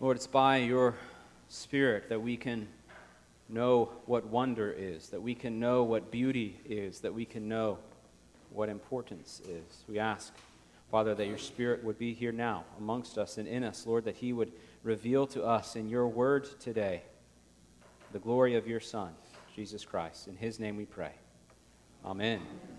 Lord, it's by your Spirit that we can know what wonder is, that we can know what beauty is, that we can know what importance is. We ask, Father, that your Spirit would be here now amongst us and in us, Lord, that he would reveal to us in your word today the glory of your Son, Jesus Christ. In his name we pray. Amen.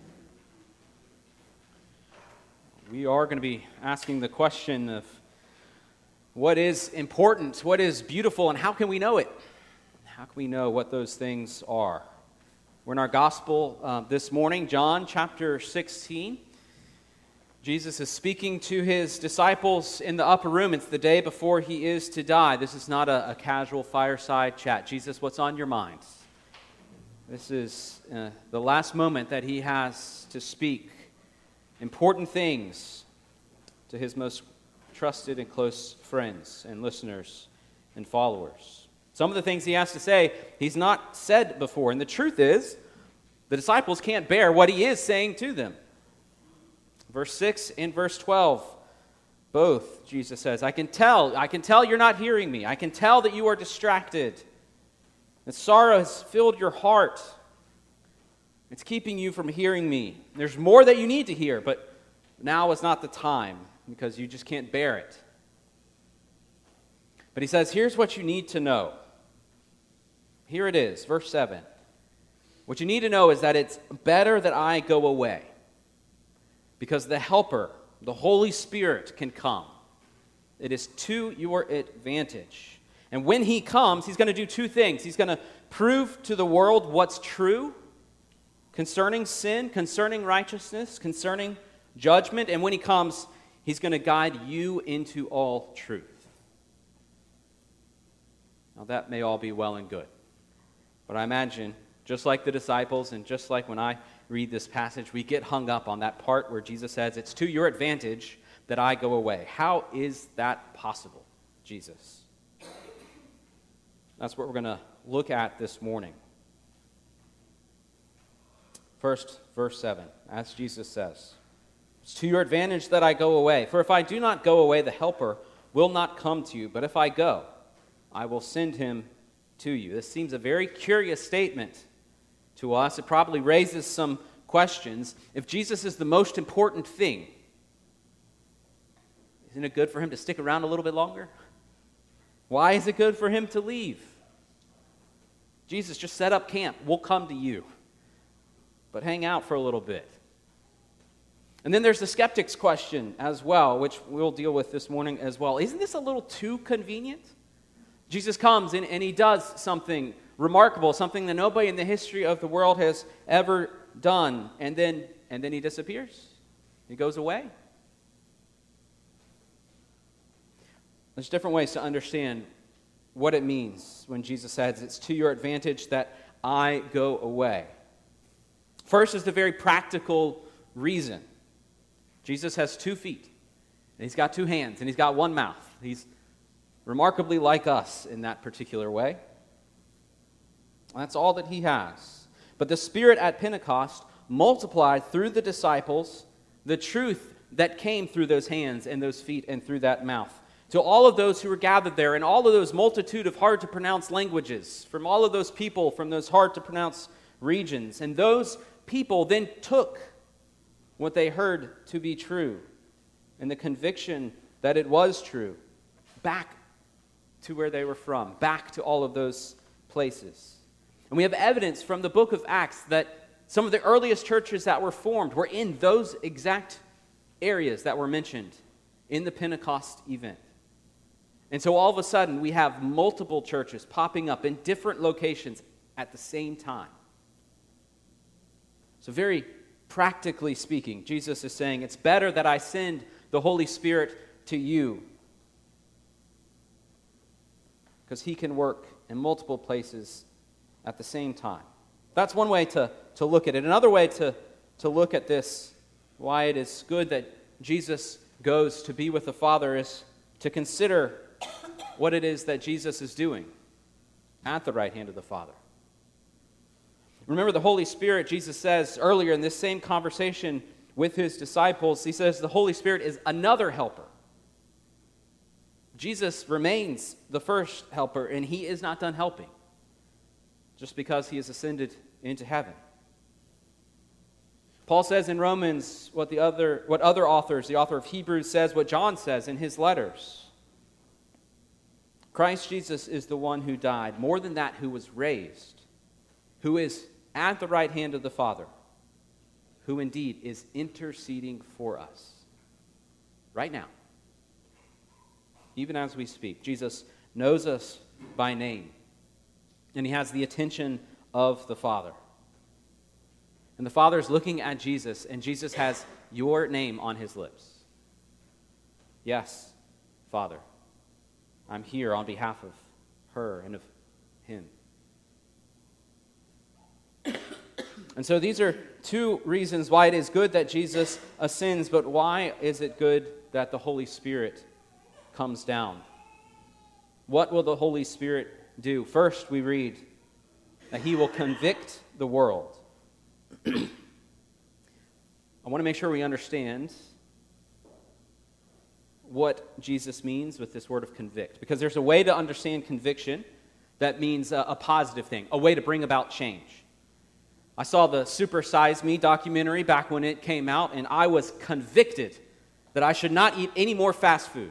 We are going to be asking the question of what is important, what is beautiful, and how can we know it? How can we know what those things are? We're in our gospel this morning, John chapter 16. Jesus is speaking to his disciples in the upper room. It's the day before he is to die. This is not a casual fireside chat. Jesus, what's on your minds? This is the last moment that he has to speak important things to his most trusted and close friends and listeners and followers. Some of the things he has to say, he's not said before. And the truth is, the disciples can't bear what he is saying to them. Verse 6 and verse 12, both, Jesus says, I can tell you're not hearing me. I can tell that you are distracted. And sorrow has filled your heart. It's keeping you from hearing me. There's more that you need to hear, but now is not the time because you just can't bear it. But he says, here's what you need to know. Here it is, verse 7. What you need to know is that it's better that I go away because the Helper, the Holy Spirit, can come. It is to your advantage. And when he comes, he's going to do two things. He's going to prove to the world what's true concerning sin, concerning righteousness, concerning judgment. And when he comes, he's going to guide you into all truth. Now that may all be well and good. But I imagine, just like the disciples and just like when I read this passage, we get hung up on that part where Jesus says, it's to your advantage that I go away. How is that possible, Jesus? That's what we're going to look at this morning. First, verse 7, as Jesus says, it's to your advantage that I go away. For if I do not go away, the Helper will not come to you. But if I go, I will send him to you. This seems a very curious statement to us. It probably raises some questions. If Jesus is the most important thing, isn't it good for him to stick around a little bit longer? Why is it good for him to leave? Jesus, just set up camp. We'll come to you. But hang out for a little bit. And then there's the skeptic's question as well, which we'll deal with this morning as well. Isn't this a little too convenient? Jesus comes and he does something remarkable, something that nobody in the history of the world has ever done, and then he disappears. He goes away. There's different ways to understand what it means when Jesus says it's to your advantage that I go away. First is the very practical reason. Jesus has 2 feet, and he's got 2 hands, and he's got 1 mouth. He's remarkably like us in that particular way. That's all that he has. But the Spirit at Pentecost multiplied through the disciples the truth that came through those hands and those feet and through that mouth. To all of those who were gathered there, and all of those multitude of hard-to-pronounce languages, from all of those people from those hard-to-pronounce regions. And those people then took what they heard to be true and the conviction that it was true back to where they were from, back to all of those places. And we have evidence from the book of Acts that some of the earliest churches that were formed were in those exact areas that were mentioned in the Pentecost event. And so all of a sudden, we have multiple churches popping up in different locations at the same time. So very practically speaking, Jesus is saying, it's better that I send the Holy Spirit to you because he can work in multiple places at the same time. That's one way to look at it. Another way to look at this, why it is good that Jesus goes to be with the Father, is to consider what it is that Jesus is doing at the right hand of the Father. Remember the Holy Spirit, Jesus says earlier in this same conversation with his disciples, he says the Holy Spirit is another helper. Jesus remains the first helper, and he is not done helping just because he has ascended into heaven. Paul says in Romans what other authors, the author of Hebrews says, what John says in his letters. Christ Jesus is the one who died, more than that, who was raised, who is at the right hand of the Father, who indeed is interceding for us right now. Even as we speak, Jesus knows us by name, and he has the attention of the Father. And the Father is looking at Jesus, and Jesus has your name on his lips. Yes, Father, I'm here on behalf of her and of him. And so these are two reasons why it is good that Jesus ascends, but why is it good that the Holy Spirit comes down? What will the Holy Spirit do? First, we read that he will convict the world. I want to make sure we understand what Jesus means with this word of convict, because there's a way to understand conviction that means a positive thing, a way to bring about change. I saw the Super Size Me documentary back when it came out, and I was convicted that I should not eat any more fast food.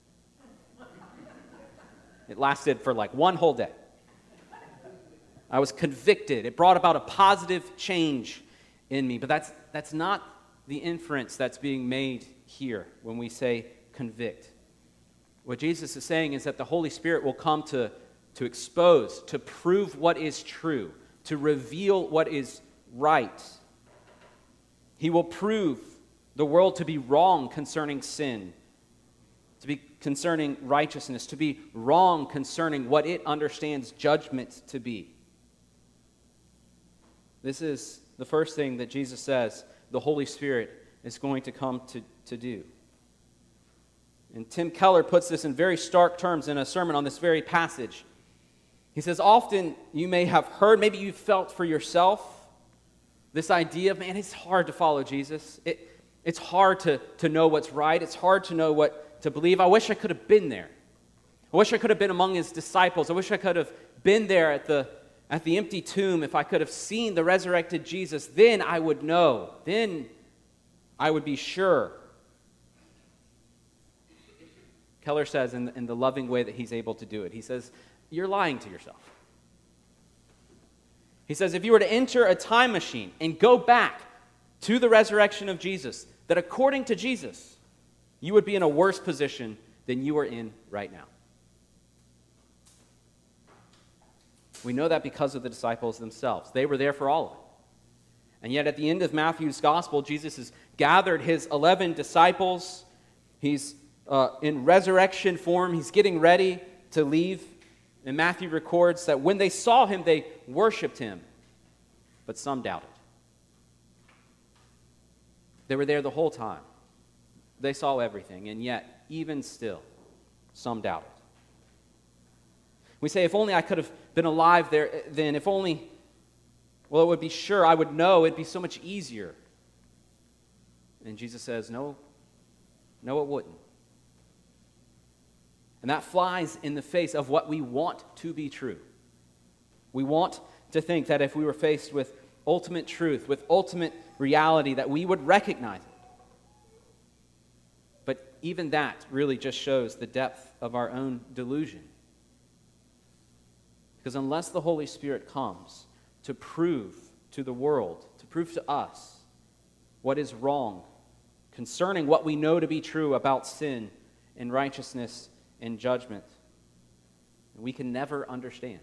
It lasted for like one whole day. I was convicted. It brought about a positive change in me. But that's not the inference that's being made here when we say convict. What Jesus is saying is that the Holy Spirit will come to expose, to prove what is true, to reveal what is right. He will prove the world to be wrong concerning sin, to be concerning righteousness, to be wrong concerning what it understands judgment to be. This is the first thing that Jesus says the Holy Spirit is going to come to do. And Tim Keller puts this in very stark terms in a sermon on this very passage. He says, often you may have heard, maybe you've felt for yourself, this idea of, man, it's hard to follow Jesus. It's hard to know what's right. It's hard to know what to believe. I wish I could have been there. I wish I could have been among his disciples. I wish I could have been there at the empty tomb. If I could have seen the resurrected Jesus, then I would know. Then I would be sure. Keller says in the loving way that he's able to do it, he says, you're lying to yourself. He says, if you were to enter a time machine and go back to the resurrection of Jesus, that according to Jesus, you would be in a worse position than you are in right now. We know that because of the disciples themselves. They were there for all of it. And yet at the end of Matthew's gospel, Jesus has gathered his 11 disciples. He's in resurrection form. He's getting ready to leave. And Matthew records that when they saw him, they worshiped him. But some doubted. They were there the whole time. They saw everything. And yet, even still, some doubted. We say, if only I could have been alive there, then if only, well, it would be sure, I would know, it'd be so much easier. And Jesus says, no, it wouldn't. And that flies in the face of what we want to be true. We want to think that if we were faced with ultimate truth, with ultimate reality, that we would recognize it. But even that really just shows the depth of our own delusion. Because unless the Holy Spirit comes to prove to the world, to prove to us what is wrong concerning what we know to be true about sin and righteousness and judgment, we can never understand.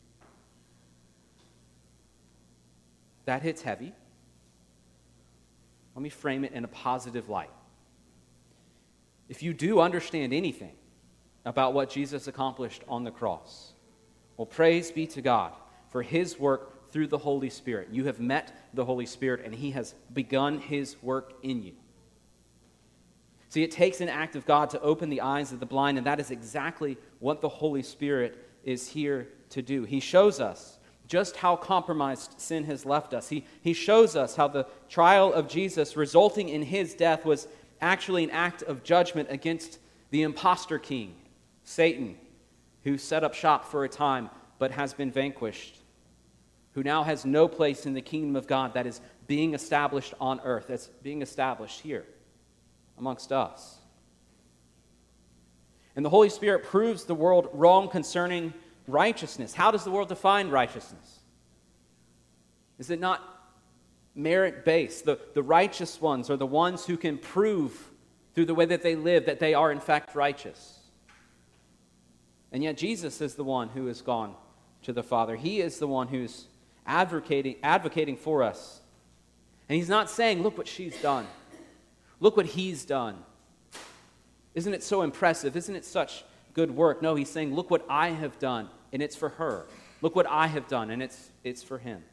That hits heavy. Let me frame it in a positive light. If you do understand anything about what Jesus accomplished on the cross, well, praise be to God for his work through the Holy Spirit. You have met the Holy Spirit, and he has begun his work in you. See, it takes an act of God to open the eyes of the blind, and that is exactly what the Holy Spirit is here to do. He shows us just how compromised sin has left us. He shows us how the trial of Jesus, resulting in his death, was actually an act of judgment against the imposter king, Satan, who set up shop for a time but has been vanquished, who now has no place in the kingdom of God that is being established on earth, that's being established here amongst us. And the Holy Spirit proves the world wrong concerning righteousness. How does the world define righteousness? Is it not merit-based? The righteous ones are the ones who can prove through the way that they live that they are in fact righteous. And yet Jesus is the one who has gone to the Father. He is the one who's advocating for us. And he's not saying, look what she's done. Look what he's done. Isn't it so impressive? Isn't it such good work? No, he's saying, look what I have done, and it's for her. Look what I have done, and it's for him.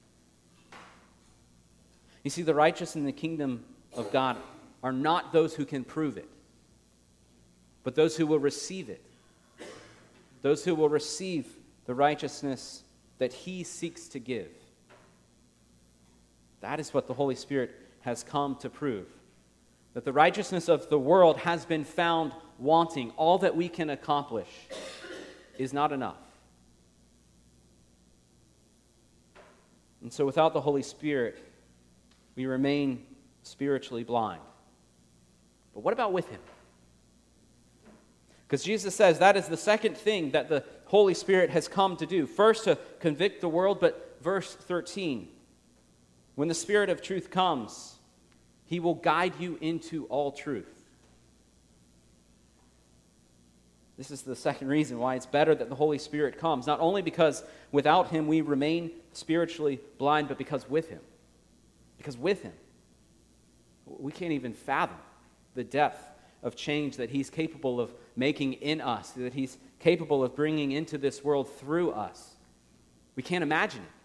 You see, the righteous in the kingdom of God are not those who can prove it, but those who will receive it. Those who will receive the righteousness that he seeks to give. That is what the Holy Spirit has come to prove. That the righteousness of the world has been found wanting. All that we can accomplish is not enough. And so without the Holy Spirit, we remain spiritually blind. But what about with him? Because Jesus says that is the second thing that the Holy Spirit has come to do. First, to convict the world, but verse 13, when the Spirit of truth comes, he will guide you into all truth. This is the second reason why it's better that the Holy Spirit comes. Not only because without him we remain spiritually blind, but because with him. Because with him, we can't even fathom the depth of change that he's capable of making in us, that he's capable of bringing into this world through us. We can't imagine it.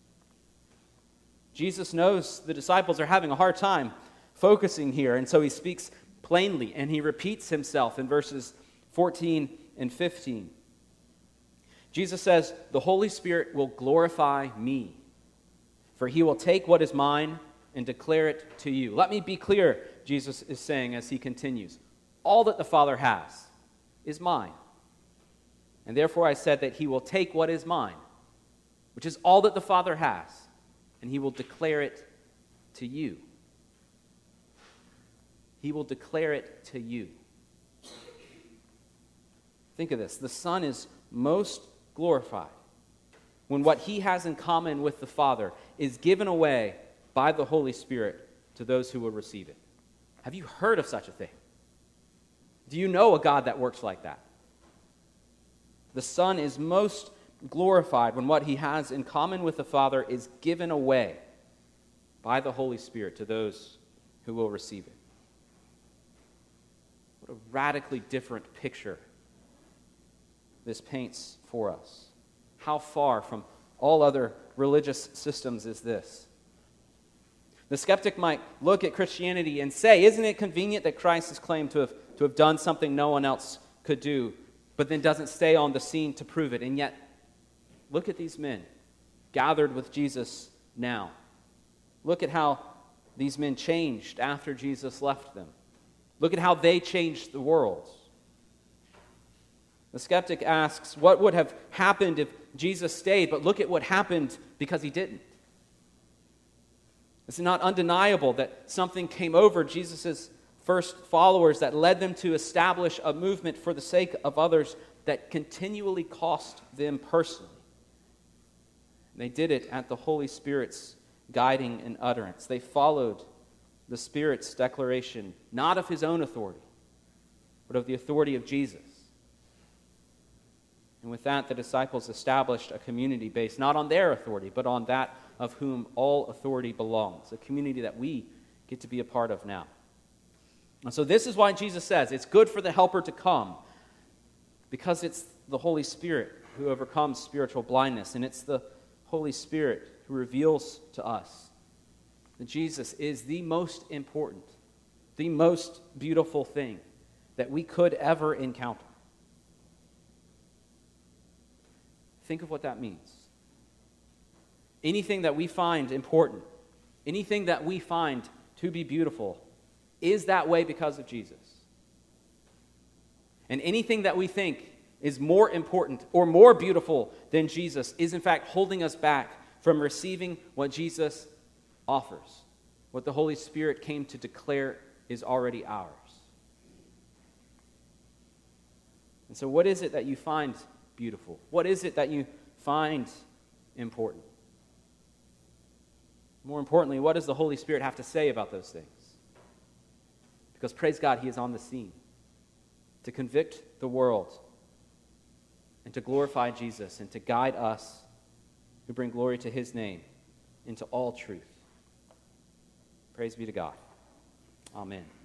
Jesus knows the disciples are having a hard time focusing here, and so he speaks plainly, and he repeats himself in verses 14 and 15. Jesus says, "The Holy Spirit will glorify me, for he will take what is mine and declare it to you." Let me be clear, Jesus is saying as he continues. All that the Father has is mine. And therefore I said that he will take what is mine, which is all that the Father has, and he will declare it to you. He will declare it to you. Think of this. The Son is most glorified when what he has in common with the Father is given away by the Holy Spirit to those who will receive it. Have you heard of such a thing? Do you know a God that works like that? The Son is most glorified when what he has in common with the Father is given away by the Holy Spirit to those who will receive it. What a radically different picture this paints for us. How far from all other religious systems is this? The skeptic might look at Christianity and say, isn't it convenient that Christ has claimed to have done something no one else could do, but then doesn't stay on the scene to prove it? And yet, look at these men gathered with Jesus now. Look at how these men changed after Jesus left them. Look at how they changed the world. The skeptic asks, what would have happened if Jesus stayed? But look at what happened because he didn't. It's not undeniable that something came over Jesus' first followers that led them to establish a movement for the sake of others that continually cost them personally. They did it at the Holy Spirit's guiding and utterance. They followed the Spirit's declaration, not of his own authority, but of the authority of Jesus. And with that, the disciples established a community based not on their authority, but on that of whom all authority belongs, a community that we get to be a part of now. And so this is why Jesus says it's good for the Helper to come, because it's the Holy Spirit who overcomes spiritual blindness, and it's the Holy Spirit who reveals to us that Jesus is the most important, the most beautiful thing that we could ever encounter. Think of what that means. Anything that we find important, anything that we find to be beautiful, is that way because of Jesus. And anything that we think is more important or more beautiful than Jesus is in fact holding us back from receiving what Jesus offers, what the Holy Spirit came to declare is already ours. And so what is it that you find beautiful? What is it that you find important? More importantly, what does the Holy Spirit have to say about those things? Because praise God, he is on the scene to convict the world and to glorify Jesus and to guide us who bring glory to his name into all truth. Praise be to God. Amen.